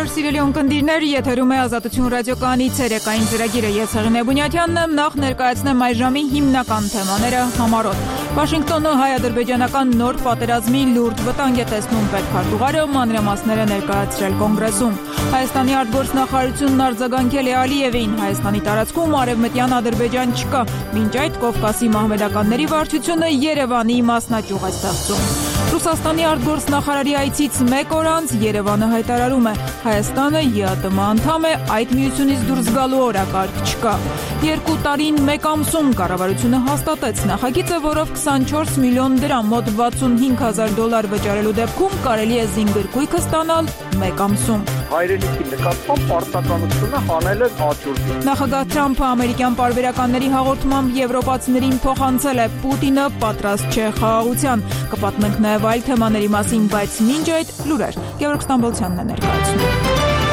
Բարև սիրելի ունկնդիրներ, եթերում է Ազատություն ռադիոկայանի ցերեկային ծրագիրը։ Ես Հեղինե Բունյաթյանն եմ, նախ ներկայացնեմ այս ժամի հիմնական թեմաները համառոտ։ Վաշինգտոնը հայ-ադրբեջանական նոր պատերազմի լուրջ վտանգ է տեսնում պետքարտուղարը, մանրամասները ներկայացրել Կոնգրեսում։ Հայաստանի արտգործնախարարությունն արձագանքել է Ալիևին, Հայաստանի տարածքում արևմտյան Ադրբեջան չկա, մինչ այդ Կովկասի մահմեդականների վարչությունը Երևանի մասնաճյուղ է ստեղծում։ Ռուսաստանի արտգործնախարարի այցից մեկ օր անց Երևանը հայտարարում է, Հայաստանը ԵԱՏՄ անդամ է, այդ միությունից դուրս գալու օրակարգ չկա։ 2 տարին մեկ ամսում կառավարությունը հաստատեց նախագիծը, որով 24 միլիոն դրամ, մոտ $65,000 վճարելու դեպքում կարելի է զինգրկույքը ստանալ մեկ ամսում։ Հայրենիքի նկատմամբ պարտականությունը հանել է աճուրդը։ Նախագահ Թրամփը ամերիկյան պարբերականների հաղորդմամբ եվրոպացիներին փոխանցել է Պուտինը պատրաստ չէ խաղաղության։ Կպատմենք նաև այլ թեմաների մասին, բայց մինչ այդ լուրեր։ Գևորգ Ստամբոլցյանն է ներկայացնում։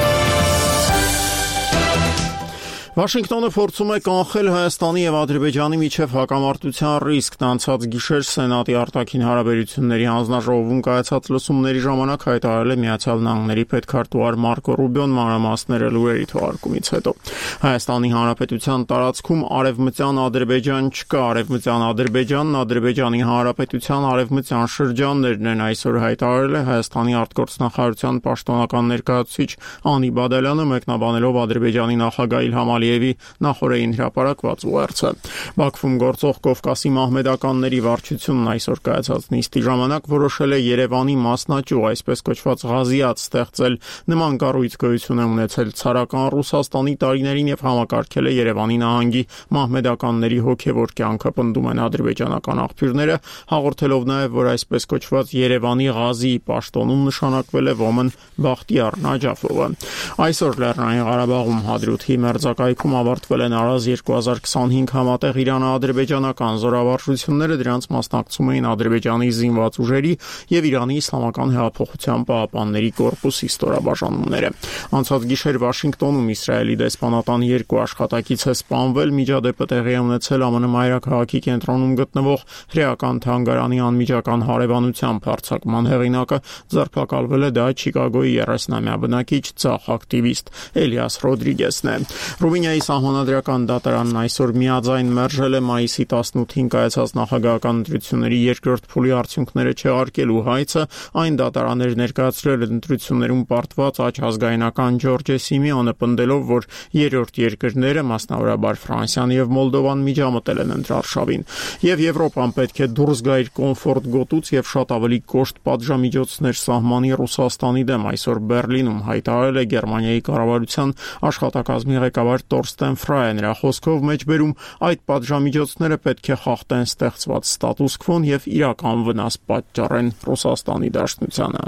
Վաշինգտոնը փորձում է կանխել Հայաստանի եւ Ադրբեջանի միջև հակամարտության ռիսկն։ Անցած գիշեր Սենատի արտաքին հարաբերությունների հանձնաժողովում կայացած լսումների ժամանակ հայտարարել է Միացյալ Նահանգների պետքարտուղար Մարկո Ռուբիոն մանրամասները լուրերի թողարկումից հետո։ Հայաստանի Հանրապետության տարածքում արևմտյան Ադրբեջան չկա, արևմտյան Ադրբեջանն Ադրբեջանի Հանրապետության արևմտյան շրջաններն են, այսօր հայտարարել է Հայաստանի արտգործնախարարության պաշտոնական ներկայացուցիչ Անի Բադալյանը, մեկնաբանելով Ադրբեջանի նախագահ Իլհամ Ալիևի նախորդին հրապարակված ուղերձը։ Բաքվում գործող Կովկասի մահմեդականների վարչությունն այսօր կայացած նիստի ժամանակ որոշել է Երևանի մասնաճյուղ, այսպես կոչված Ղազիաթ ստեղծել։ Նման կառույց գոյություն է ունեցել ցարական Ռուսաստանի տարիներին եւ համակարգել է Երևանի նահանգի մահմեդականների հոգեվոր կյանքը, պնդում են ադրբեջանական աղբյուրները, հաղորդելով նաեւ, որ այսպես կոչված Երևանի Ղազիի պաշտոնում նշանակվել է ոմն Բախտիար Նաջաֆովը։ Այսօր Լեռնային Ղարաբաղում Հադրութի մերձակայքում ավարտվել են Արազ 2025 համատեղ Իրано-ադրբեջանական զորավարժությունները, դրանց մասնակցում էին Ադրբեջանի զինված ուժերի եւ Իրանի Իսլամական հեղափոխության պահապանների կորպուսի ստորաբաժանումները։ Անցած գիշեր Վաշինգտոնում Իսրայելի դեսպանատան 2 աշխատակից է սպանվել, միջադեպը տեղի է ունեցել ԱՄՆ մայրաքաղաքի կենտրոնում գտնվող հրեական թանգարանի անմիջական հարևանությամբ։ Հարձակման հեղինակը ձերբակալվել է, դա Չիկագոյի 30-ամյա բնակիչ ցախ ակտիվիստ Էլիաս Ռոդրիգեսն է։ Ռումինիայի սահմանադրական դատարանն այսօր միաձայն մերժել է մայիսի 18-ին կայացած նախագահական ընտրությունների երկրորդ փուլի արդյունքները չեղարկելու հայցը։ Այն դատարաններ ներկայացրել ընտրություններում պարտված աջ ազգայնական Ջորջե Սիմեոնը, պնդելով, որ երրորդ երկրները, մասնավորաբար Ֆրանսիան եւ Մոլդովան, միջամտել են ընտրարշավին։ Եվ Եվրոպան պետք է դուրս գա իր կոմֆորտ գոտուց եւ շատ ավելի կոշտ պատժամիջոցներ սահմանի Ռուսաստանի դեմ, այսօր Բերլինում հայտարարել է Գերմանիայի կառավարության աշխատակազմի ղեկավար Տորստեն Ֆրայը։ Նրա խոսքով մեջբերում այդ պատժամիջոցները պետք է խախտեն ստեղծված ստատուս քվոն եւ իրական վնաս պատճառեն Ռուսաստանի Դաշնությանը։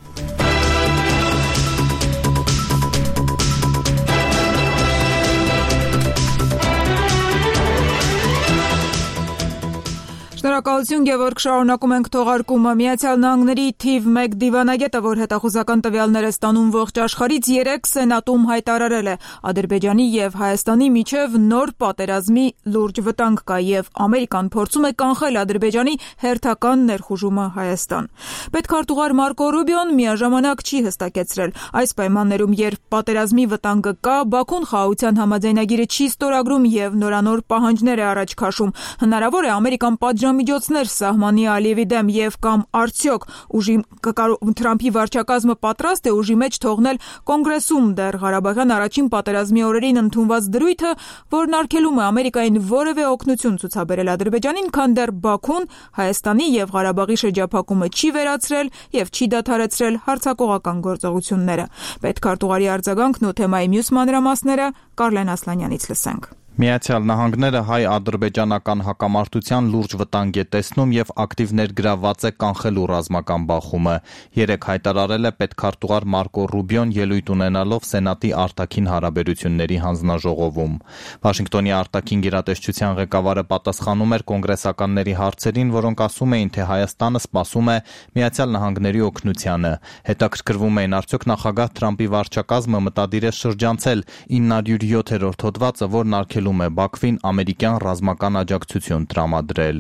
Շնորհակալություն, Գևորգ, շարունակում ենք թողարկումը։ Միացյալ Նահանգների թիվ 1 դիվանագետը, որ հետախուզական տվյալներ է ստանում ողջ աշխարհից, 3 Սենատում հայտարարել է, Ադրբեջանի եւ Հայաստանի միջև նոր պատերազմի լուրջ վտանգ կա եւ Ամերիկան փորձում է կանխել Ադրբեջանի հերթական ներխուժումը Հայաստան։ Պետքարտուղար Մարկո Ռուբիոն միաժամանակ չի հստակեցրել, այս պայմաններում, երբ պատերազմի վտանգը կա, Բաքուն խաղաղության համաձայնագիրը չի ստորագրում եւ նորանոր պահանջներ է առաջ քաշում։ Հնարավոր է Ամերիկան միջոցներ սահմանի Ալիևի դեմ եւ կամ արդյոք Թրամփի վարչակազմը պատրաստ է ուժի մեջ թողնել Կոնգրեսում դեռ Ղարաբաղյան առաջին պատերազմի օրերին ընդունված դրույթը, որն արգելում է Ամերիկային որևէ օգնություն ցուցաբերել Ադրբեջանին, քան դեռ Բաքուն Հայաստանի եւ Ղարաբաղի շրջափակումը չի վերացրել եւ չի դադարեցրել հարձակողական գործողությունները։ Պետքարտուղարի արձագանքն ու թեմայի մյուս մանրամասները Կարլեն Ասլանյանից լսենք։ Միացյալ Նահանգները հայ-ադրբեջանական հակամարտության լուրջ վտանգ է տեսնում եւ ակտիվ ներգրավված է կանխելու ռազմական բախումը։ Երեկ հայտարարել է պետքարտուղար Մարկո Ռուբիոն, ելույթ ունենալով Սենատի արտաքին հարաբերությունների հանձնաժողովում։ Վաշինգտոնի արտաքին գերատեսչության ղեկավարը պատասխանում էր կոնգրեսականների հարցերին, որոնք ասում էին, թե Հայաստանը սպասում է Միացյալ Նահանգների օգնությանը։ Հետաքրքրվում էին, արդյոք նախագահ Թրամփի վարչակազմը մտադիր է շրջանցել 907-րդ հոդվածը, որն արգելում խորհուրդում է Բաքվին ամերիկյան ռազմական աջակցություն տրամադրել։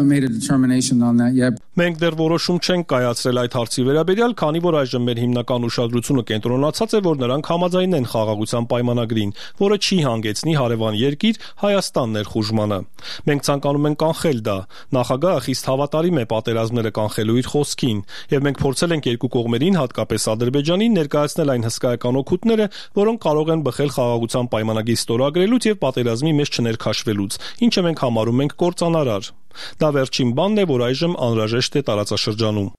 Մենք դեռ որոշում չենք կայացրել այդ հարցի վերաբերյալ, քանի որ այժմ մեր հիմնական ուշադրությունը կենտրոնացած է, որ նրանք համաձայնեն խաղաղության պայմանագրին, որը չի հանգեցնի հարևան երկիր Հայաստան ներխուժմանը։ Մենք ցանկանում ենք կանխել դա։ Նախագահը խիստ հավատարիմ է պատերազմները կանխելու իր խոսքին, եւ մենք փորձել ենք երկու կողմերին, հատկապես Ադրբեջանին, ներկայացնել այն հսկայական օգուտները, որոնք կարող են բխել խաղաղության պայմանագրի ստորագրելուց եւ պատերազմի մեջ չներքաշվելուց, ինչը մենք համարում ենք կործանարար։ Դա վերջին բանն է, որ այժմ անհրաժեշտ է տարածաշրջանում։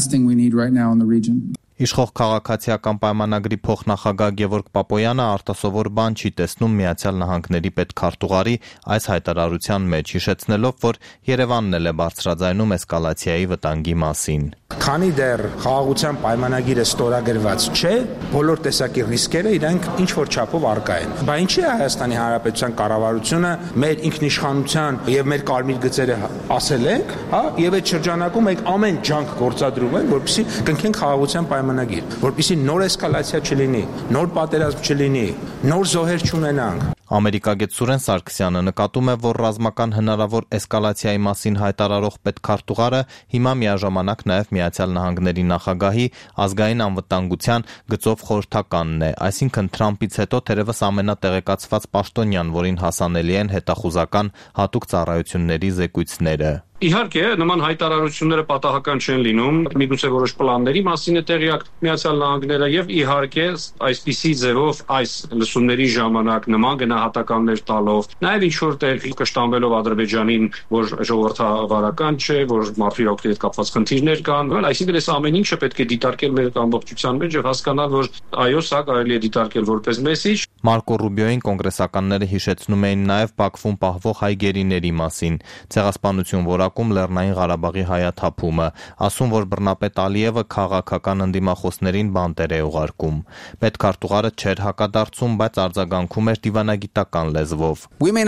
Իշխող քաղաքացիական պայմանագրի փոխնախագահ Գևորգ Պապոյանը արտասովոր բան չի տեսնում Միացյալ Նահանգների պետքարտուղարի այս հայտարարության մեջ, հիշեցնելով, որ Երևանն էլ է բարձրաձայնում էսկալացիայի վտանգի մասին։ Քանի դեռ խաղաղության պայմանագիրը ստորագրված չէ, բոլոր տեսակի ռիսկերը իրենք ինչ որ չափով առկա են։ Բա ինչի է Հայաստանի Հանրապետության կառավարությունը մեր ինքնիշխանության եւ մեր կարմիր գծերը ասել ենք, հա, եւ այդ շրջանակում մենք ամեն ջանք գործադրում ենք, որպեսզի կնքենք խաղաղության պայմանագիր, որպեսզի նոր էսկալացիա չլինի, նոր պատերազմ չլինի, նոր զոհեր չունենանք։ Ամերիկագետ Սուրեն Սարգսյանը նկատում է, որ ռազմական հնարավոր էսկալացիայի մասին հայտարարող պետքարտուղարը հիմա միաժամանակ նաև Միացյալ Նահանգների նախագահի ազգային անվտանգության գծով խորհրդականն է, այսինքն Թրամփից հետո թերևս ամենատեղեկացված պաշտոնյան, որին հասանելի են հետախուզական հատուկ ծառայությունների զեկույցները։ Իհարկե, նման հայտարարությունները պատահական չեն լինում, միգուցե որոշ պլանների մասին է տեղյակ Միացյալ Նահանգները եւ իհարկե այսպիսի ձևով այս լսումների ժամանակ նման գնահատականներ տալով, նաեւ ինչ որ տեղ կշտամվելով Ադրբեջանին, որ ժողովրդավարական չէ, որ մարդու իրավունքների հետ կապված խնդիրներ կան, այսինքն այս ամեն ինչը պետք է դիտարկել մեր ամբողջության մեջ եւ հասկանալ, որ այո, սա կարելի է դիտարկել որպես մեսիջ։ Մարկո Ռուբիոյին կոնգրեսականները հիշեցնում էին նաև Բաքվում պահվող հայ գերիների մասին, ցեղասպանություն որակում Լեռնային Ղարաբաղի հայաթափումը, ասում, որ բռնապետ Ալիևը քաղաքական ընդդիմախոսներին բանտեր է ուղարկում։ Պետքարտուղարը չէր հակադարձում, բայց արձագանքում էր դիվանագիտական լեզվով։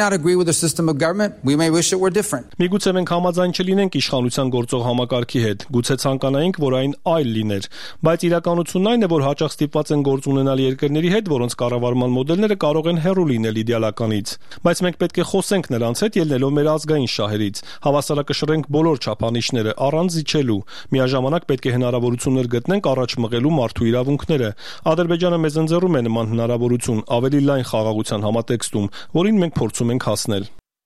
Միգուցե մենք համաձայն չլինենք իշխանության գործող համակարգի հետ, գուցե ցանկանայինք, որ այն այլ լիներ, բայց իրականությունն այն է, որ հաճախ ստիպված են գործ ունենալ երկրների հետ, որոնց կառավարման մոդելները կարող են հեռու լինել իդեալականից, բայց մենք պետք է խոսենք նրանց հետ, ելնելով մեր ազգային շահերից, հավասարակշռենք բոլոր չափանիշները առանց զիջելու, միաժամանակ պետք է հնարավորություններ գտնենք առաջ մղելու մարդու իրավունքները։ Ադրբեջանը մեզ ընձեռում է նման հնարավորություն ավելի լայն խաղաղության համատեքստում, որին մենք փորձում ենք հասնել։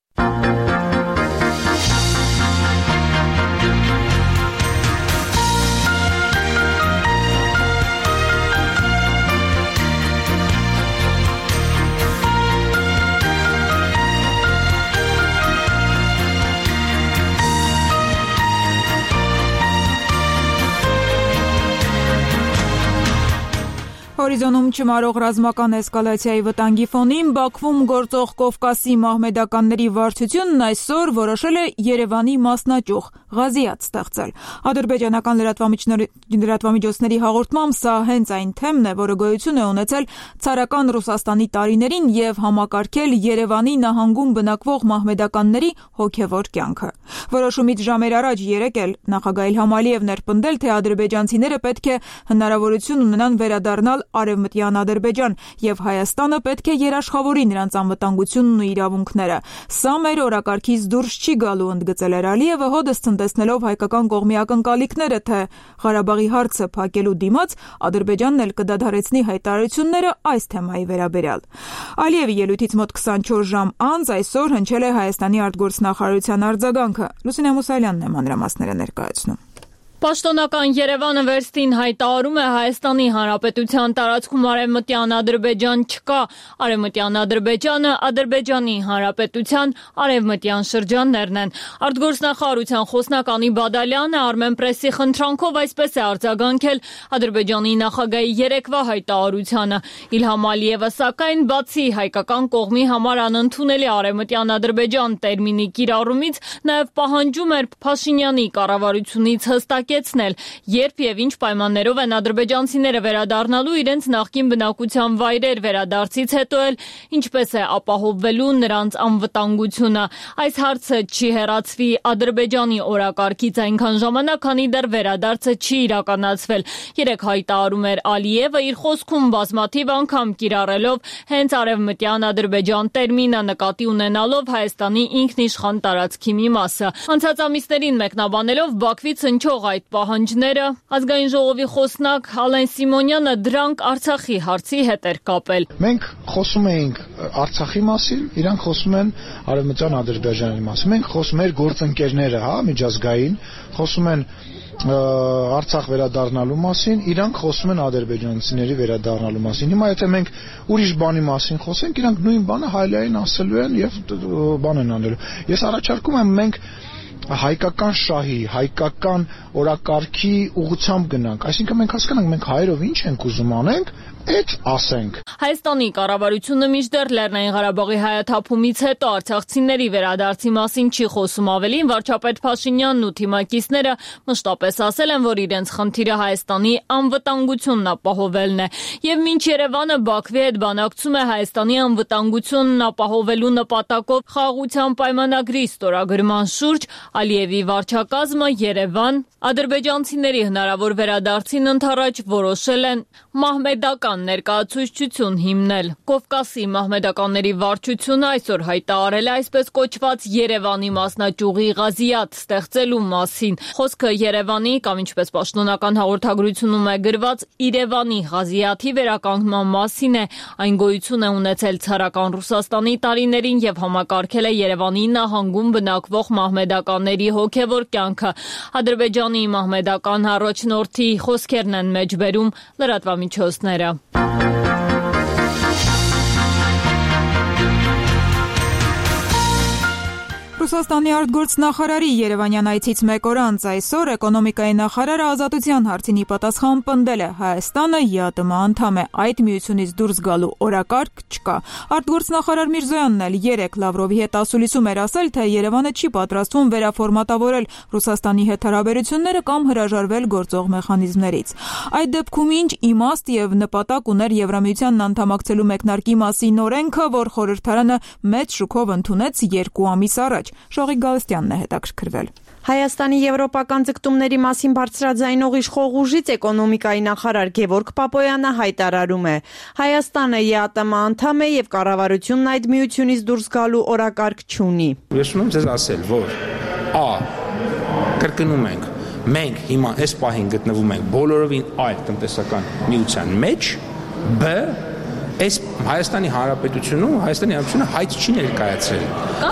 Հորիզոնում չմարող ռազմական էսկալացիայի վտանգի ֆոնին Բաքվում գործող Կովկասի մահմեդականների վարչությունն այսօր որոշել է Երևանի մասնաճյուղ Ղազիաթ ստեղծել։ Ադրբեջանական լրատվամիջոցների հաղորդմամբ սա հենց այն թեմն է, որը գոյություն է ունեցել ցարական Ռուսաստանի տարիներին եւ համակարգել Երևանի նահանգում բնակվող մահմեդականների հոգեվոր կյանքը։ Որոշումից ժամեր առաջ երեկ էլ նախագահ Իլհամ Ալիևն էր պնդել, թե ադրբեջանցիները պետք է հնարավորություն ունենան վերադառնալ Արևմտյան Ադրբեջան եւ Հայաստանը պետք է երաշխավորի նրանց անվտանգությունն ու իրավունքները։ Սա մեր օրակարգից դուրս չի գալու, ընդգծել էր Ալիևը, հոդս ցնդեցնելով հայկական կողմի ակնկալիքները, թե Ղարաբաղի հարցը փակելու դիմաց Ադրբեջանն էլ կդադարեցնի հայտարարությունները այս թեմայի վերաբերյալ։ Ալիևի ելույթից մոտ 24 ժամ անց այսօր հնչել է Հայաստանի արտգործնախարարության արձագանքը։ Լուսինե Մուսալյանն է մանրամասները ներկայացնում։ Պաշտոնական Երևանը վերստին հայտարարում է Հայաստանի Հանրապետության տարածքում Արևմտյան Ադրբեջան չկա, Արևմտյան Ադրբեջանը Ադրբեջանի Հանրապետության արևմտյան շրջաններն են։ Արտգործնախարարության խոսնականի Բադալյանը Armenpress-ի խնդրանքով այսպես է արձագանքել Ադրբեջանի նախագահի երեկվա հայտարարությանը։ Իլհամ Ալիևը սակայն բացի հայկական կողմի համար անընդունելի Արևմտյան Ադրբեջան տերմինի կիրառումից նաև պահանջում էր Փաշինյանի կառավարությունից հստակ հստակեցնել, երբ եւ ինչ պայմաններով են ադրբեջանցիները վերադառնալու իրենց նախկին բնակության վայրեր, վերադարձից հետո էլ ինչպես է ապահովվելու նրանց անվտանգությունը։ Այս հարցը չի հեռացվի Ադրբեջանի օրակարգից այնքան ժամանակ, քանի դեռ վերադարձը չի իրականացվել։ Երեք հայտարարում էր Ալիևը իր խոսքում բազմաթիվ անգամ կիրառելով հենց արևմտյան Ադրբեջան տերմինը, նկատի ունենալով Հայաստանի ինքնիշխան տարածքի մի մասը։ Անցած ամիսներին մեկնաբանելով Բաքվից հնչող այդ պահանջները, Ազգային ժողովի խոսնակ Ալեն Սիմոնյանը դրանք Արցախի հարցի հետ էր կապել։ Մենք խոսում էինք Արցախի մասին, իրանք խոսում են արևմտյան Ադրբեջանի մասին։ Մենք խոսում մեր գործընկերները, միջազգային, խոսում են Արցախ վերադառնալու մասին, իրանք խոսում են ադրբեջանցիների վերադառնալու մասին։ Հիմա եթե մենք ուրիշ բանի մասին խոսենք, իրանք նույն բանը հայլային ասելու են եւ բան են անելու։ Ես առաջարկում եմ մենք հայկական շահի, հայկական օրակարգի ուղղությամբ գնանք։ Այսինքն մենք հասկանանք մենք հայերով ինչ ենք ուզում անենք, այդ ասենք։ Հայաստանի կառավարությունը մինչդեռ Լեռնային Ղարաբաղի հայաթափումից հետո արցախցիների վերադարձի մասին չի խոսում, ավելին վարչապետ Փաշինյանն ու թիմակիցները մշտապես ասել են, որ իրենց խնդիրը Հայաստանի անվտանգությունն ապահովելն է։ Եվ մինչ Երևանը Բաքվի հետ բանակցում է Հայաստանի անվտանգությունն ապահովելու նպատակով խաղաղության պայմանագրի ստորագրման շուրջ, Ալիևի վարչակազմը Երևան ադրբեջանցիների հնարավոր վերադարձին ընդառաջ որոշել են մահմեդական ներկայացուցչություն հիմնել։ Կովկասի մահմեդականների վարչությունը այսօր հայտարարել է այսպես կոչված Երևանի մասնաճյուղի Ղազիաթ ստեղծելու մասին։ Խոսքը Երևանի կամ ինչպես պաշտոնական հաղորդագրությունում է գրված Երևանի Ղազիաթի վերականգնման մասին է։ Այն գոյություն է ունեցել ցարական Ռուսաստանի տարիներին եւ համակարգել է Երևանի նահանգում բնակվող մահմեդականների հոգեվոր կյանքը։ Ադրբեջանի մահմեդական առաջնորդի խոսքերն են մեջբերում լրատվամիջոցները։ Ռուսաստանի արտգործնախարարի Երևանյան այցից մեկ օր անց այսօր էկոնոմիկայի նախարարը Ազատության հարցին պատասխան պնդել է Հայաստանը ԵԱՏՄ անդամ է, այդ միությունից դուրս գալու օրակարգ չկա։ Արտգործնախարար Միրզոյանն էլ երեկ Լավրովի հետ ասուլիսում էր ասել, թե Երևանը չի պատրաստվում վերաֆորմատավորել Ռուսաստանի հետ հարաբերությունները կամ հրաժարվել գործող մեխանիզմներից։ Այդ դեպքում ինչ իմաստ եւ նպատակ ուներ Եվրամիությանն անդամակցելու մեկնարկի մասին օրենքը, որ խորհրդարանը մեծ շուկով ընդունեց 2 ամիս առաջ։ Շողիկ Գալստյանն է հետաքրքրվել։ Հայաստանի եվրոպական ձգտումների մասին բարձրաձայնող իշխող ուժից էկոնոմիկայի նախարար Գևորգ Պապոյանը հայտարարում է. Հայաստանը ԵԱՏՄ անդամ է եւ կառավարությունն այդ միությունից դուրս գալու օրակարգ չունի։ Ես ուզում եմ ձեզ ասել, որ կրկնում ենք, մենք հիմա այս պահին գտնվում ենք բոլորովին այլ տնտեսական միության մեջ, այս Հայաստանի Հանրապետությունում հայց չի ներկայացրել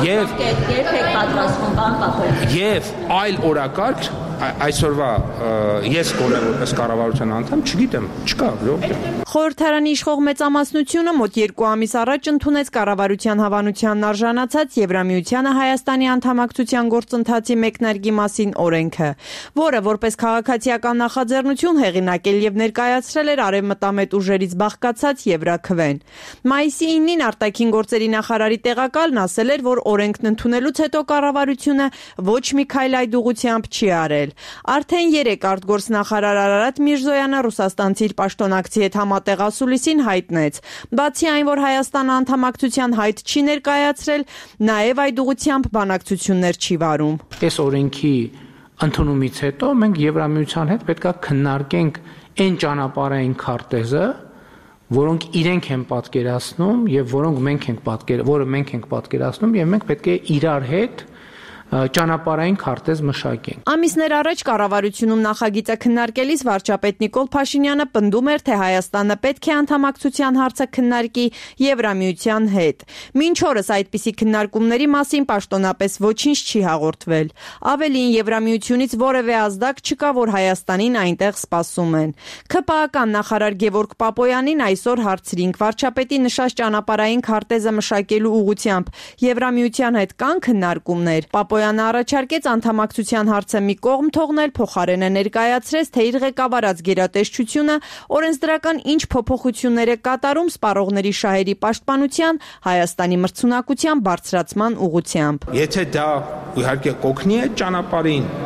եւ այլ օրակարգ այսօրվա ես կորը որպես կառավարության անդամ չգիտեմ, չկա, Խորհրդարանի իշխող մեծամասնությունը մոտ 2 ամիս առաջ ընդունեց կառավարության հավանությանն արժանացած Եվրամիությանը Հայաստանի անդամակցության գործընթացի մեկնարկի մասին օրենքը, որը որպես քաղաքացիական նախաձեռնություն հեղինակել եւ ներկայացրել էր արևմտամետ ուժերից բաղկացած Եվրաքվեն։ Մայիսի 9-ին արտաքին գործերի նախարարի տեղակալն ասել էր, որ օրենքն ընդունելուց հետո կառավարությունը ոչ մի քայլ այդ ուղղությամբ չի արել։ Արդեն 3 արտգործնախարար Արարատ Միրզոյանը ռուսաստանցի իր պաշտոնակցի հետ համատեղ ասուլիսին հայտնեց։ Բացի այն, որ Հայաստանը անդամակցության հայտ չի ներկայացրել, նաև այդ ուղղությամբ բանակցություններ չի վարում։ Այս օրենքի ընդունումից հետո մենք Եվրամիության հետ պետք է քննարկենք այն ճանապարհային քարտեզը, որոնք իրենք են պատկերացնում եւ որը մենք ենք պատկերացնում եւ մենք պետք է իրար հետ ճանապարհային քարտեզ մշակենք։ Ամիսներ առաջ կառավարությունում նախագիծը քննարկելիս վարչապետ Նիկոլ Փաշինյանը պնդում էր, թե Հայաստանը պետք է անդամակցության հարցը քննարկի Եվրամիության հետ։ Մինչ օրս այդպիսի քննարկումների մասին պաշտոնապես ոչինչ չի հաղորդվել։ Ավելին, Եվրամիությունից որևէ ազդակ չկա, որ Հայաստանին այնտեղ սպասում են։ ՔՊԱ-ական նախարար Գևորգ Պապոյանին այսօր հարցրինք վարչապետի նշած ճանապարհային քարտեզը մշակելու ուղղությամբ Եվրամիության հետ կան քննարկումներ։ Պապոյանը առաջարկեց անդամակցության հարցը մի կողմ թողնել, փոխարենը ներկայացրեց, թե իր ղեկավարած գերատեսչությունը օրենսդրական ինչ փոփոխություններ է կատարում սպառողների շահերի պաշտպանության, Հայաստանի մրցունակության բարձրացման ուղղությամբ։ Եթե դա իհարկե կօգնի այդ ճանապարհին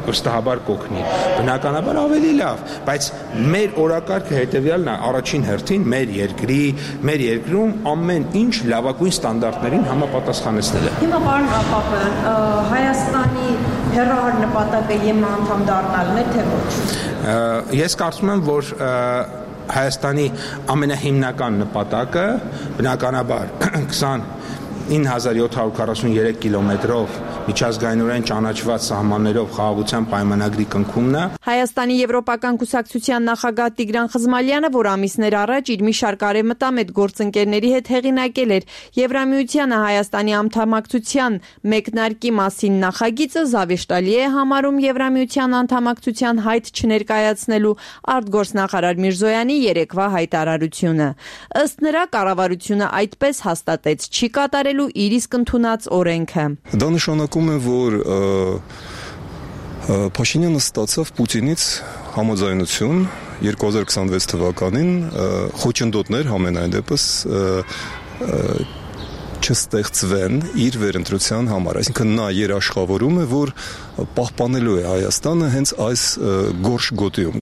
վստահաբար կօգնի։ Բնականաբար ավելի լավ, բայց մեր օրակարգը հետևյալն է, առաջին հերթին մեր երկրում ամեն ինչ լավագույն ստանդարտներին համապատասխանեցնել է։ Հիմա պարոն Ապապյան, Հայաստանի հեռահար նպատակը ԵՄ անդամ դառնալն է, թե ոչ։ Ես կարծում եմ, որ Հայաստանի ամենահիմնական նպատակը բնականաբար 29743 կիլոմետրով միջազգայինորեն ճանաչված սահմաններով խաղաղության պայմանագրի կնքումն է։ Հայաստանի Եվրոպական կուսակցության նախագահ Տիգրան Խզմալյանը, որ ամիսներ առաջ իր մի շարք արևմտամետ գործընկերների հետ հեղինակել էր Եվրամիությանը Հայաստանի անդամակցության մեկնարկի մասին նախագիծը, զավեշտալի է համարում Եվրամիության անդամակցության հայտ չներկայացնելու արտգործնախարար Միրզոյանի երեկվա հայտարարությունը։ Ըստ նրա, կառավարությունը այդպես հաստատեց չի կատարելու իր իսկ ընդունած օրենքը։ Դա նշանակում է, որ Փաշինյանը ստացավ Պուտինից համաձայնություն 2026 թվականին խոչընդոտներ համենայն դեպս չստեղծվեն իր վերընտրության համար, այսինքն նա երաշխավորում է, որ պահպանելու է Հայաստանը հենց այս գորշ գոտիում։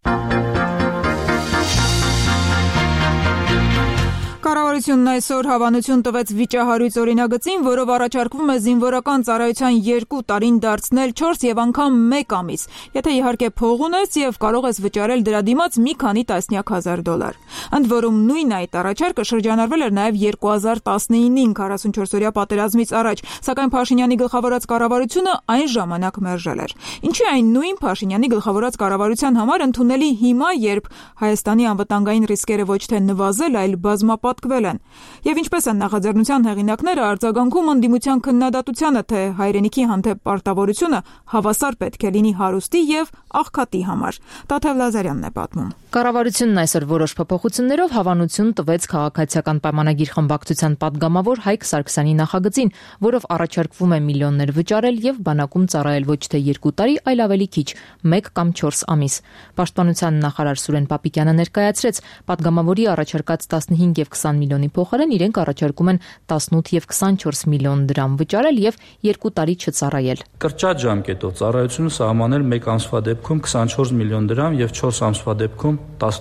Կառավարությունն այսօր հավանություն տվեց վիճահարույց օրինագծին, որով առաջարկվում է զինվորական ծառայության 2 տարին դարձնել 4 եւ անգամ 1 ամիս, եթե իհարկե փող ունես եւ կարող ես վճարել դրա դիմաց մի քանի տասնյակ հազար դոլար։ Ընդ որում նույն այդ առաջարկը շրջանառվել էր նաեւ 2019-ին 44-օրյա պատերազմից առաջ, սակայն Փաշինյանի գլխավորած կառավարությունը այն ժամանակ մերժել էր։ Ինչի այն նույն Փաշինյանի գլխավորած կառավարության համար ընդունելի հիմա, երբ Հայաստանի անվտանգային ռիսկերը ոչ թե նվազել, այլ բազմապատկվել են։ Եվ ինչպես են նախաձեռնության հեղինակները արձագանքում ընդդիմության քննադատությանը, թե հայրենիքի հանդեպ պարտավորությունը հավասար պետք է լինի հարուստի եւ աղքատի համար։ Տաթև Լազարյանն է պատմում։ Կառավարությունն այսօր որոշ փոփոխություններով հավանություն տվեց քաղաքացիական պայմանագիր խմբակցության падգամավոր Հայկ Սարգսյանի նախագծին, որով առաջարկվում է միլիոններ վճարել եւ բանակում ծառայել ոչ թե 2 տարի, այլ ավելի քիչ, 1 կամ 4 ամիս։ Պաշտպանության նախարար Սուրեն Պապիկյանը ներկայացրեց, падգամավորի առաջարկած 15 եւ 20 միլիոնի փոխարեն իրենք առաջարկում են 18 եւ 24 միլիոն դրամ վճարել եւ 2 տարի չծառայել։ Կրճատ ժամկետով ծառայությունը սահմանել 1 ամսվա դեպքում 24 միլիոն դրամ եւ 4 ամսվա դեպքում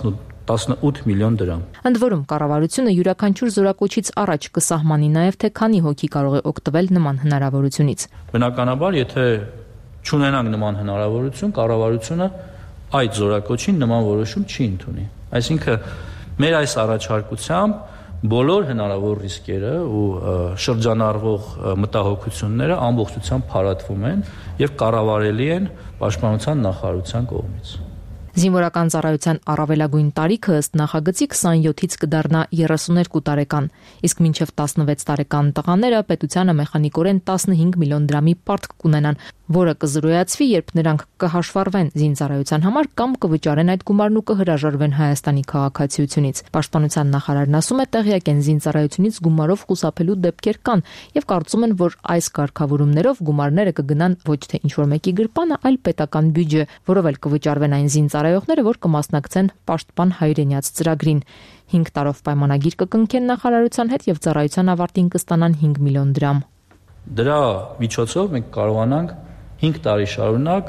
18 միլիոն դրամ։ Ընդ որում կառավարությունը յուրաքանչյուր զորակոչից առաջ կսահմանի նաեւ թե քանի հոգի կարող է օգտվել նման հնարավորությունից։ Բնականաբար, եթե չունենանք նման հնարավորություն, կառավարությունը այդ զորակոչին նման որոշում չի ընդունի։ Այսինքն մեր այս առաջարկությամբ բոլոր հնարավոր ռիսկերը ու շրջանառվող մտահոգությունները ամբողջությամբ փարատվում են եւ կառավարելի են պաշտպանության նախարարության կողմից։ Զինվորական ծառայության առավելագույն տարիքը ըստ նախագծի 27-ից կդառնա 32 տարեկան, իսկ մինչև 16 տարեկան տղաները պետությանը մեխանիկորեն 15 միլիոն դրամի պարտք կունենան, որը կզրոյացվի, երբ նրանք կհաշվառվեն զինծառայության համար կամ կվճարեն այդ գումարն ու կհրաժարվեն Հայաստանի քաղաքացիությունից։ Պաշտպանության նախարարն ասում է, տեղյակ են զինծառայությունից գումարով խուսափելու դեպքեր կան եւ կարծում են, որ այս կարգավորումներով գումարները կգնան ոչ թե ինչ-որ մեկի գրպանը, այլ պետական բյուջե, որով էլ կվճարվեն այն զինծառայողները, որ կմասնակցեն Պաշտպան հայրենյաց ծրագրին։ 5 տարով պայմանագիր կկնքեն նախարարության հետ եւ ծառայության ավարտին կստանան 5 միլիոն դրամ։ Դրա միջոցով մենք կարողանանք 5 տարի շարունակ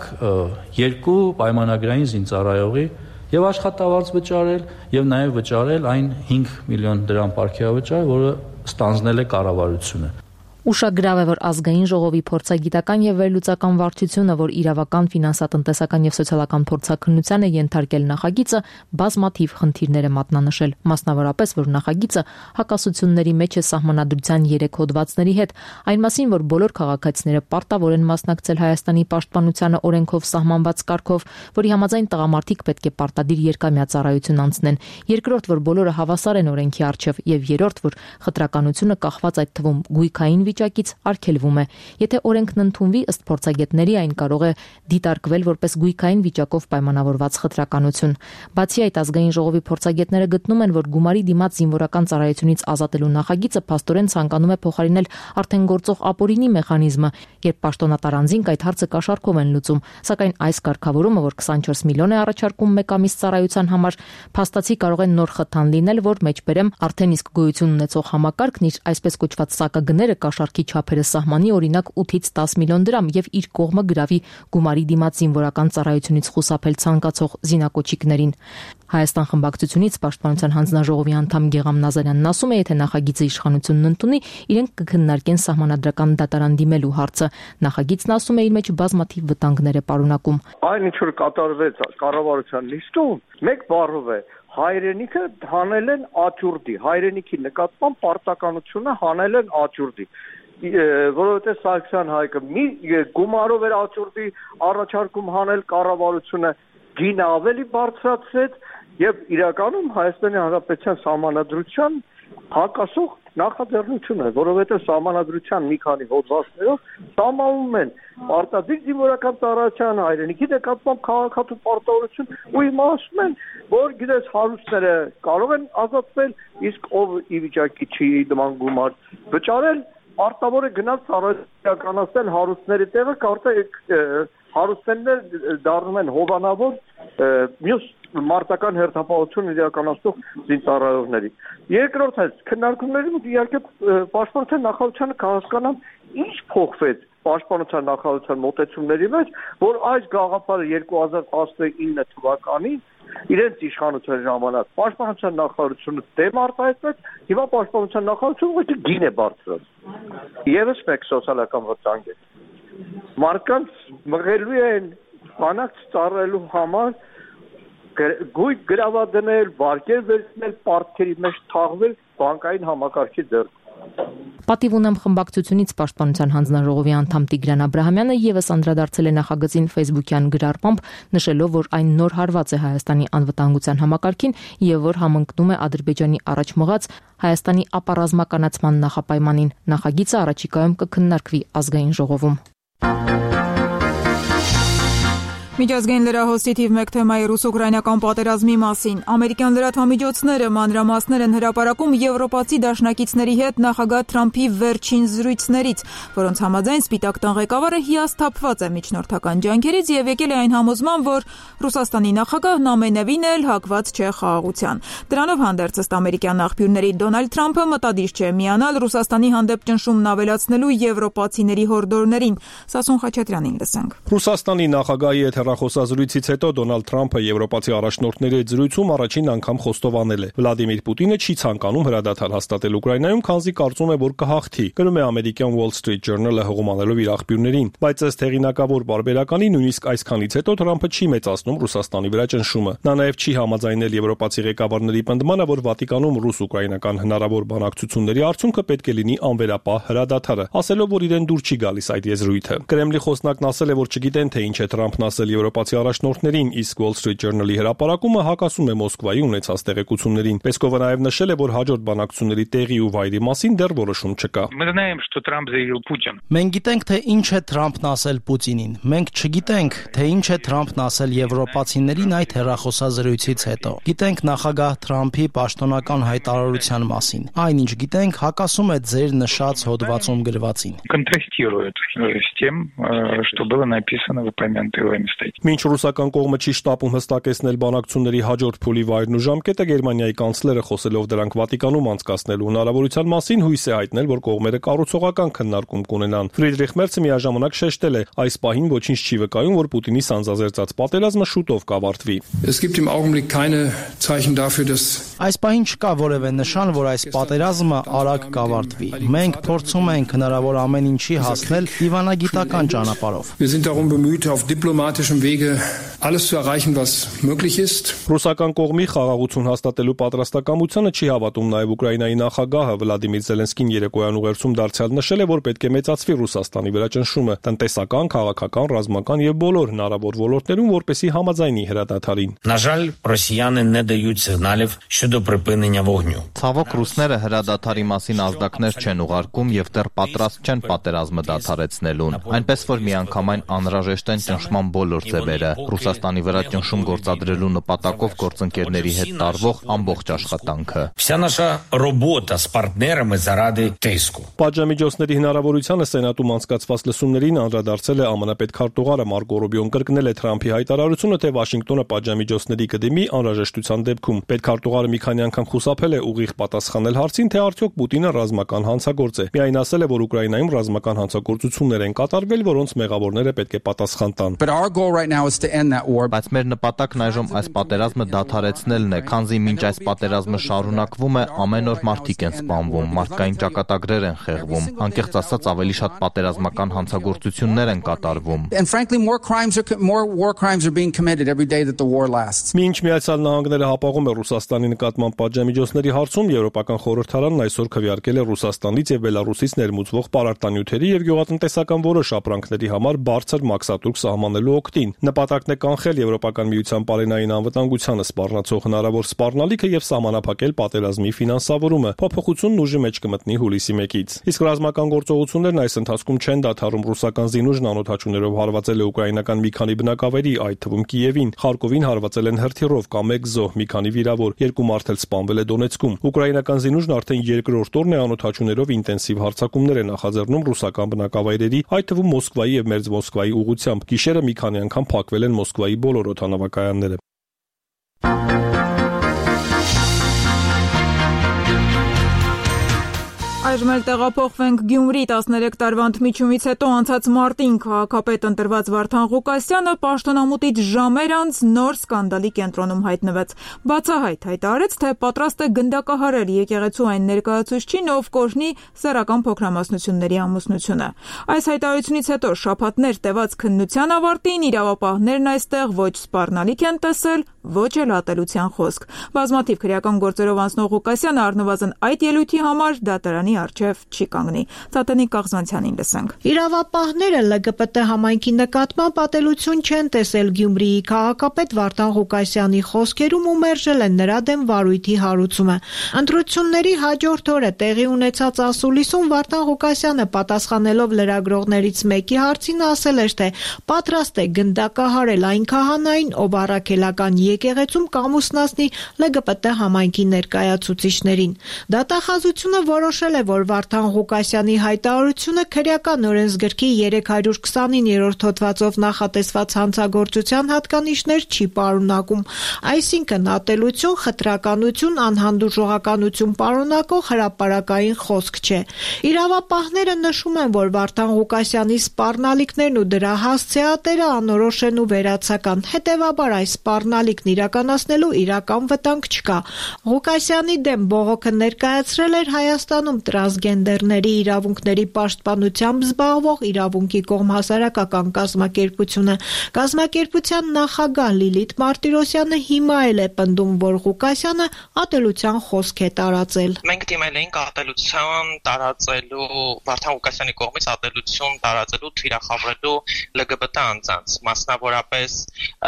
2 պայմանագրային զինծառայողի եւ աշխատավարձ վճարել եւ նաեւ վճարել այն 5 միլիոն դրամ պարգևավճար, որը ստանձնել է կառավարությունը։ Ուշագրավ է, որ ազգային ժողովի փորձագիտական եւ վերլուծական վարչությունը, որ իրավական, ֆինանսատնտեսական եւ սոցիալական փորձաքննության է ենթարկել նախագիծը, բազմաթիվ խնդիրներ է մատնանշել, մասնավորապես, որ նախագիծը հակասությունների մեջ է սահմանադրության 3 հոդվածների հետ, այն մասին, որ բոլոր քաղաքացիները պարտավոր են մասնակցել Հայաստանի պաշտպանությանը օրենքով սահմանված կարգով, որի համաձայն տղամարդիկ պետք է պարտադիր երկամյա ծառայություն անցնեն, երկրորդ, որ բոլորը հավասար են օրենքի առջև, եւ երրորդ, որ խտրականությունը կախված այդ թվում գույքային վիճակից արգելվում է։ Եթե օրենքն ընդունվի, ըստ փորձագետների, այն կարող է դիտարկվել որպես գույքային վիճակով պայմանավորված խտրականություն։ Բացի այդ, ազգային ժողովի փորձագետները գտնում են, որ գումարի դիմաց զինվորական ծառայությունից ազատելու նախագիծը փաստորեն ցանկանում է փոխարինել արդեն գործող ապօրինի մեխանիզմը, երբ պաշտոնատար անձինք այդ հարցը կաշառքով են լուծում, սակայն այս կարգավորումը, որ 24 միլիոն է առաջարկում 1 ամիս ծառայության համար, փաստացի կարող է նոր խթան լինել, որ մեջբերեմ արդեն իսկ գոյություն ունեցող համակարգն իր այսպես կոչված սակագները համակարգի չափերը սահմանի, օրինակ 8-ից 10 միլիոն դրամ եւ իր կողմը գրավի գումարի դիմաց զինվորական ծառայությունից խուսափել ցանկացող զինակոչիկներին։ Հայաստան խմբակցությունից Պաշտպանության հանձնաժողովի անդամ Գեգամ Նազարյանն ասում է, եթե նախագիծը իշխանությունն ընդունի, իրենք կքննարկեն սահմանադրական դատարան դիմելու հարցը։ Նախագիծն ասում է իր մեջ բազմաթիվ վտանգներ է պարունակում։ Այն ինչ որ կատարվեց կառավարության նիստում, մեկ բառով է հայրենիքը հանել են աճուրդի, հայրենիքի նկատմամբ պարտականությունը հանել են աճուրդի, որովհետև Սարգսյան Հայկը մի գումարով էր աճուրդի առաջարկում հանել, կառավարությունը գինը ավելի բարձրացրեց եւ իրականում Հայաստանի Հանրապետության սահմանադրության հակասող նախաձեռնություն է, որովհետև սահմանադրության մի քանի հոդվածներով սահմանում են արտադրիչ զինվորական ծառայության, հայրենիքի նկատմամբ քաղաքացու պարտավորություն ու հիմա ասում են, որ գիտես հարուստները կարող են ազատվել, իսկ ով ի վիճակի չի նման գումար վճարել, արտավոր է գնալ ծառայականացնել հարուստների տեղը, կարծեք հարուստներն դառնում են հովանավոր մյուս մարտական հերթապահություն իրականացնող զինծառայողների։ Երկրորդ է քննարկումներում իհարկե պաշտպանության նախարարությանը կհասկանան ինչ փոխվեց պաշտպանության նախարարության մոտեցումների մեջ, որ այս գաղափարը 2019 թվականին իրենց իշխանության ժամանակ պաշտպանության նախարարությունը դեմ արտահայտվեց, հիմա պաշտպանության նախարարությունը ոչ գին է բարձրացնում։ Եվս մեկ սոցիալական վտանգ է։ Մարդկանց մղելու են բանակ ծառայելու համար գույք գրավադնել, վարկեր վերցնել, պարտքերի մեջ թաղվել բանկային համակարգի ձեռք։ Պատիվ ունեմ խմբակցությունից Պաշտպանության հանձնաժողովի անդամ Տիգրան Աբրահամյանը եւս անդրադարձել է նախագծին Facebook-յան գրառմամբ, նշելով, որ այն նոր հարված է Հայաստանի անվտանգության համակարգին եւ որ համընկնում է Ադրբեջանի առաջ մղած Հայաստանի ապառազմականացման նախապայմանին։ Նախագիծը առաջիկայում կքննարկվի ազգային ժողովում։ Միջազգային լրահոսի թիվ 1 թեմայի ռուս-ուկրաինական պատերազմի մասին ամերիկյան լրատվամիջոցները մանրամասներ են հրապարակում եվրոպացի դաշնակիցների հետ նախագահ Թրամփի վերջին զրույցներից, որոնց համաձայն Սպիտակ տան ղեկավարը հիասթափված է միջնորդական ջանքերից եւ եկել է այն համոզման, որ Ռուսաստանի նախագահն ամենևին էլ հակված չէ խաղաղության։ Դրանով հանդերձ ըստ ամերիկյան աղբյուրների Դոնալդ Թրամփը մտադիր չէ միանալ Ռուսաստանի հանդեպ ճնշումն ավելացնելու եվրոպացիների հորդորներին։ Սասուն Խաչատրյանին լսենք։ Ռուսաստանի նախագահի հետ հեռախոսազրույցից հետո Դոնալդ Թրամփը եվրոպացի առաջնորդների հետ զրույցում առաջին անգամ խոստովանել է. Վլադիմիր Պուտինը չի ցանկանում հրադադար հաստատել Ուկրաինայում, քանզի կարծում է, որ կհաղթի։ Գրում է ամերիկյան Wall Street Journal-ը հղումանելով իր աղբյուրներին, բայց ըստ հեղինակավոր բարբերականի նույնիսկ այսքանից հետո Թրամփը չի մեծացնում Ռուսաստանի վրա ճնշումը։ Նա նաև չի համաձայնել եվրոպացի ղեկավարների պնդմանը, որ Վատիկանում ռուս-ուկրաինական հնարավոր բանակցությունների արդյունքը պետք է լինի անվերապահ հրադադարը, ասելով, որ իրեն դուր չի գալիս այդ եզրույթը։ Կրեմլի խոսնակն ասել է, որ չգիտեն, թե ինչ է Թրամփն ասել եվրոպացի առաջնորդներին, իսկ Wall Street Journal-ի հրապարակումը հակասում է Մոսկվայի ունեցած տեղեկություններին։ Պեսկովը նաև նշել է, որ հաջորդ բանակցությունների տեղի ու վայրի մասին դեռ որոշում չկա։ Մենք գիտենք, թե ինչ է Թրամփն ասել Պուտինին։ Մենք չգիտենք, թե ինչ է Թրամփն ասել եվրոպացիներին այդ հեռախոսազրույցից հետո։ Գիտենք նախագահ Թրամփի պաշտոնական հայտարարության մասին։ Այնինչ գիտենք, հակասում է ձեր նշած հոդվածում գրվածին։ Մինչ ռուսական կողմը չի շտապում հստակեցնել բանակցությունների հաջորդ փուլի վայրն ու ժամկետը, Գերմանիայի կանցլերը խոսելով դրանք Վատիկանում անցկացնելու հնարավորության մասին հույս է հայտնել, որ կողմերը կառուցողական քննարկում կունենան։ Ֆրիդրիխ Մերցը միաժամանակ շեշտել է, այս պահին ոչինչ չի վկայում, որ Պուտինի սանձազերծած պատերազմը շուտով կավարտվի։ Այս պահին չկա որևէ նշան, որ այս պատերազմը արագ կավարտվի։ Մենք փորձում ենք հնարավոր ամեն ինչի հասնել դիվանագիտական ճանապարհով։ Ռուսական կողմի խաղաղություն հաստատելու պատրաստակամությանը չի հավատում նաև Ուկրաինայի նախագահը Վլադիմիր Զելենսկին երեկոյան ուղերձում դարձյալ նշել է, որ պետք է մեծացվի Ռուսաստանի վրա ճնշումը տնտեսական, քաղաքական, ռազմական եւ բոլոր հնարավոր ոլորտներում, որպեսզի համաձայնի հրադադարին։ Ցավոք ռուսները հրադադարի մասին ազդակներ չեն ուղարկում եւ դեռ պատրաստ չեն պատերազմը դադարեցնելուն, այնպես որ միանգամայն անհրաժեշտ են ճնշման բոլոր բոլոր ձևերը։ Ռուսաստանի վրա ճնշում գործադրելու նպատակով գործընկերների հետ տարվող ամբողջ աշխատանքը։ Вся наша робота с партнерами заради тиску. Պատժամիջոցների հնարավորությանը Սենատում անցկացված լսումներին անդրադարձել է ԱՄՆ պետքարտուղարը Մարկո Ռուբիոն, կրկնել է Թրամփի հայտարարությունը, թե Վաշինգտոնը պատժամիջոցների կդիմի անհրաժեշտության դեպքում։ Պետքարտուղարը մի քանի անգամ խուսափել է ուղիղ պատասխանել հարցին, թե արդյոք Պուտինը ռազմական հանցագործ է։ Միայն ասել է, որ Ուկրաինայում ռազմական հանցագործություններ են կատարվել, որոնց մեղավորները պետք է պատասխան տան։ Բայց մեր նպատակն այժմ այս պատերազմը դադարեցնելն է, քանզի մինչ այս պատերազմը շարունակվում է, ամեն օր մարդիկ են սպանվում, մարդկային ճակատագրեր են խեղվում, անկեղծ ասած ավելի շատ պատերազմական հանցագործություններ են կատարվում։ Մինչ Միացյալ Նահանգները հապաղում է Ռուսաստանի նկատմամբ պատժամիջոցների հարցում, Եվրոպական խորհրդարանն այսօր քվեարկել է Ռուսաստանից եւ Բելարուսից ներմուծվող պարարտանյութերի եւ գյուղատնտեսական որոշ ապրանքների համար բարձր մաքսատուրք սահմանելու օգտին։ Նպատակն է կանխել Եվրոպական միության պարենային անվտանգությանը սպառնացող հնարավոր սպառնալիքը եւ սահմանափակել պատերազմի ֆինանսավորումը։ Փոփոխությունն ուժի մեջ կմտնի հուլիսի 1-ից։ Իսկ ռազմական գործողություններն այս ընթացքում չեն դադարում։ Ռուսական զինուժն անօդաչուներով հարվածել է ուկրաինական մի քանի բնակավայրի, այդ թվում Կիևին։ Խարկովին հարվածել են հրթիռով կամ 1 զոհ, մի քանի վիրավոր, 2 մարդ էլ սպանվել է Դոնեցկում։ Ուկրաինական զինուժն արդեն երկրորդ օրն է անօդաչուներով ինտենսիվ հարձակումներ է նախաձեռնում ռուսական բնակավայրերի, այդ թվում Մոսկվայի եւ Մերձ Մոսկվայի ուղղությամբ։ Գիշերը մի քանի անգամ փակվել են Մոսկվայի բոլոր օդանավակայանները։ Այժմ էլ տեղափոխվենք Գյումրի 13 տարվա ընդմիջումից հետո անցած մարտին քաղաքապետ ընտրված Վարդան Ղուկասյանը պաշտոնամուտից ժամեր անց նոր սկանդալի կենտրոնում հայտնվեց։ Բացահայտ հայտարարեց, թե պատրաստ է գնդակահարել եկեղեցու այն ներկայացուցչին, ով կօրհնի սեռական փոքրամասնությունների ամուսնությունը։ Այս հայտարարությունից հետո շաբաթներ տևած քննության ավարտին իրավապահներն այստեղ ոչ սպառնալիք են տեսել, ոչ էլ ատելության խոսք։ Բազմաթիվ քրեական գործերով անցնող Ղուկասյանը առնվազն այդ ելույթի համար դատարանի արչև չի կանգնի։ Ծատենիկ Կաղզանցյանին լսենք։ Իրավապահները ԼԳԲՏ համայնքի նկատմամբ ատելություն չեն տեսել Գյումրիի քաղաքապետ Վարդան Ղուկասյանի խոսքերում ու մերժել են նրա դեմ վարույթի հարուցումը։ Ընտրությունների հաջորդ օրը տեղի ունեցած ասուլիսում Վարդան Ղուկասյանը պատասխանելով լրագրողներից մեկի հարցին ասել էր, թե պատրաստ է գնդակահարել այն քահանային, ով առաքելական եկեղեցում կամուսնացնի ԼԳԲՏ համայնքի ներկայացուցիչներին։ Դատախազությունը որոշել է, որ Վարդան Ղուկասյանի հայտարարությունը քրեական օրենսգրքի 329-րդ հոդվածով նախատեսված հանցագործության հատկանիշներ չի պարունակում, այսինքն ատելություն, խտրականություն, անհանդուրժողականություն պարունակող հրապարակային խոսք չէ։ Իրավապահները նշում են, որ Վարդան Ղուկասյանի սպառնալիքներն ու դրա հասցեատերը անորոշ են ու վերացական, հետևաբար այս սպառնալիքն իրականացնելու իրական վտանգ չկա։ Ղուկասյանի դեմ բողոքը ներկայացրել էր Հայաստանում տրանսգենդերների իրավունքների պաշտպանությամբ զբաղվող իրավունքի կողմ հասարակական կազմակերպությունը։ Կազմակերպության նախագահ Լիլիթ Մարտիրոսյանը հիմա էլ է պնդում, որ Ղուկասյանը ատելության խոսք է տարածել։ Մենք դիմել էինք ատելության տարածելու, Վարդան Ղուկասյանի կողմից ատելություն տարածելու, թիրախավորելու ԼԳԲՏ անձանց, մասնավորապես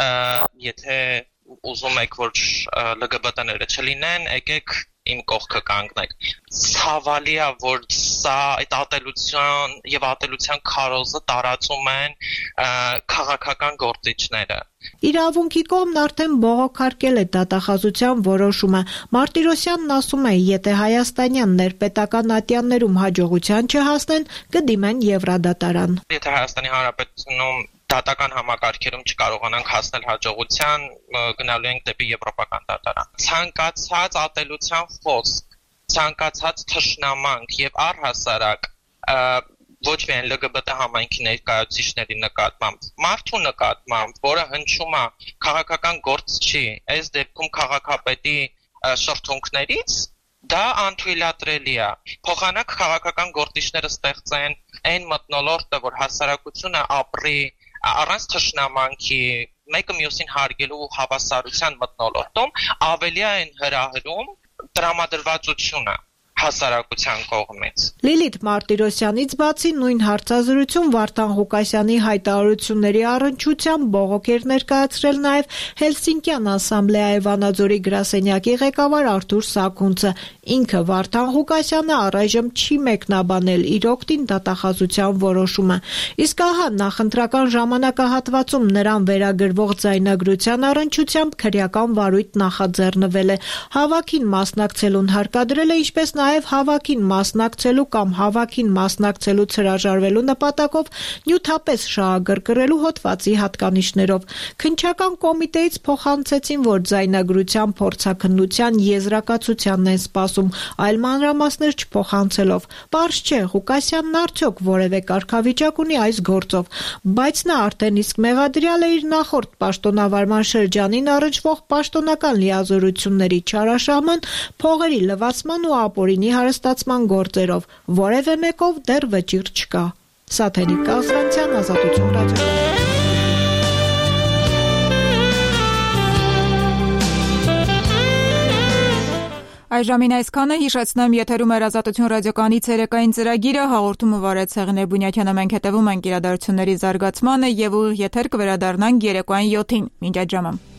եթե ուզում եք, որ ԼԳԲՏ-ները չլինեն, եկեք իմ կողքը կանգնեք։ Ցավալի է, որ սա այդ ատելության եւ ատելության քարոզը տարածում են քաղաքական գործիչները։ Իրավունքի կողմն արդեն բողոքարկել է դատախազության որոշումը։ Մարտիրոսյանն ասում է, եթե հայաստանյան ներպետական ատյաններում հաջողության չհասնեն, կդիմեն Եվրադատարան։ Եթե Հայաստանի Հանրապետությունում դատական համակարգերում չկարողանանք հասնել հաջողության, գնալու ենք դեպի Եվրոպական դատարան։ Ցանկացած ատելության խոսք, ցանկացած թշնամանք եւ առհասարակ ոչ միայն ԼԳԲՏ համայնքի ներկայացուցիչների նկատմամբ, մարդու նկատմամբ, որը հնչում է քաղաքական գործչի, այս դեպքում քաղաքապետի շրթունքներից, դա անթույլատրելի է։ Փոխանակ քաղաքական գործիչները ստեղծեն այն մթնոլորտը, որ հասարակությունը ապրի առանց թշնամանքի, մեկը մյուսին հարգելու ու հավասարության մթնոլորտում, ավելի այն հրահրում տրամադրվածությունը հասարակության կողմից։ Լիլիթ Մարտիրոսյանից բացի նույն հարցազրույցում Վարդան Ղուկասյանի հայտարարությունների առնչությամբ բողոք էր ներկայացրել նաև Հելսինկյան ասամբլեայի Վանաձորի գրասենյակի ղեկավար Արթուր Սաքունցը, Ինքը Վարդան Ղուկասյանը առայժմ չի մեկնաբանել իր օգտին դատախազության որոշումը։ Իսկ ահա նախընտրական ժամանակահատվածում նրան վերագրվող ձայնագրության առնչությամբ քրեական վարույթ նախաձեռնվել է։ Հավաքին մասնակցելուն հարկադրել է, ինչպես նաև հավաքին մասնակցելու կամ հավաքին մասնակցելուց հրաժարվելու նպատակով նյութապես շահագրգռելու հոդվածի հատկանիշներով։ Քննչական կոմիտեից փոխանցեցին, որ ձայնագրության փորձաքննության եզրակացությանն են սպասում, այլ մանրամասներ չփոխանցելով։ Պարզ չէ, Ղուկասյանն արդյոք որևէ կարգավիճակ ունի այս գործով, բայց նա արդեն իսկ մեղադրյալ է իր նախորդ պաշտոնավարման շրջանին առնչվող պաշտոնական լիազորությունների չարաշահման, փողերի լվացման ու ապօրինի հարստացման գործերով, որևէ մեկով դեռ վճիռ չկա։ Սաթենիկ Կասրանցյան, Ազատություն ռադիո։ Այժմին այսքանը, հիշեցնեմ, եթերում էր Ազատություն ռադիոկայանի ցերեկային ծրագիրը, հաղորդումը վարեց Հեղինե Բունյակյանը, մենք հետևում ենք իրադարձությունների զարգացմանը եւ եթեր կվերադառնանք երեկոյան 7-ին։ Մինչ այդ ժամը։